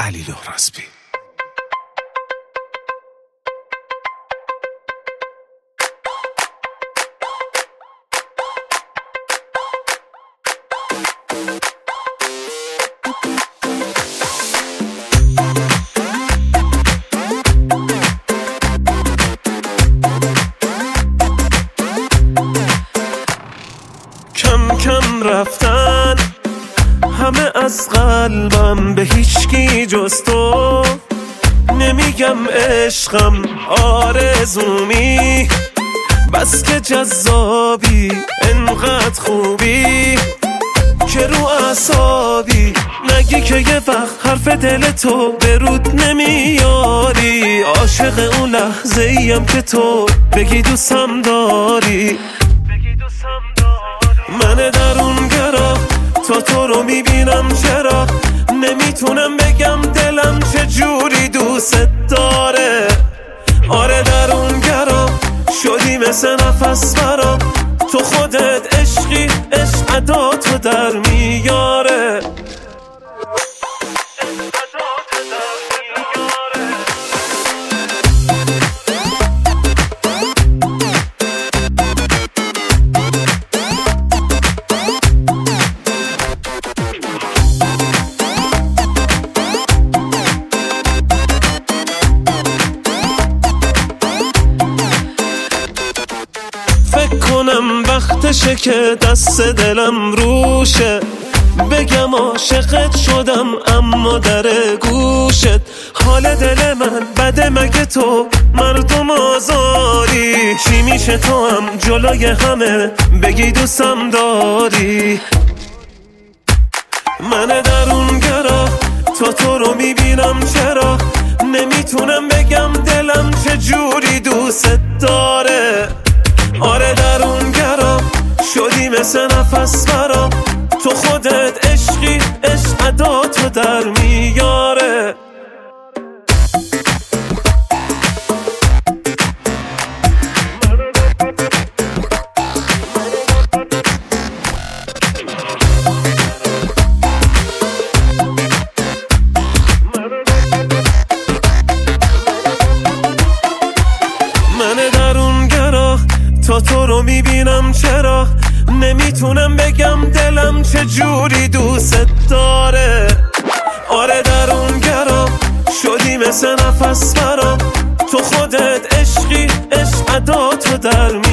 علی لهرازبی. کم کم رفتن همه از قلبم، به هیچکی جز تو نمیگم عشقم آرزومی، بس که جذابی انقدر خوبی که رو اعصابی، نگی که یه وقت حرف دل تو به رود نمیاری، عاشق اون لحظه ایم که تو بگی دوستم داری. من درونگرا تو رو میبینم، چرا نمیتونم بگم دلم چجوری دوست داره. آره درونگرا شدی مثل نفس برام، تو خودت عشقی، عشق عداتو در میاره. فکر کنم وقتشه که دست دلم روشه، بگم عاشقت شدم اما در گوشت. حال دل من بده مگه تو مردم آزاری، چی میشه تو هم جلوی همه بگی دوستم داری. من درونگرا تو رو میبینم، چرا نمیتونم بگم دلم چجوری دوست داره. آره درونگرا شدی مثل نفس برام، تو خودت عشقی، عشق عداتو در میاره. من درونگرا تو رو میبینم، چرا نمیتونم بگم دلم چجوری دوست داره. آره درونگرا شدی مثل نفس برام، تو خودت عشقی، عشق عداتو در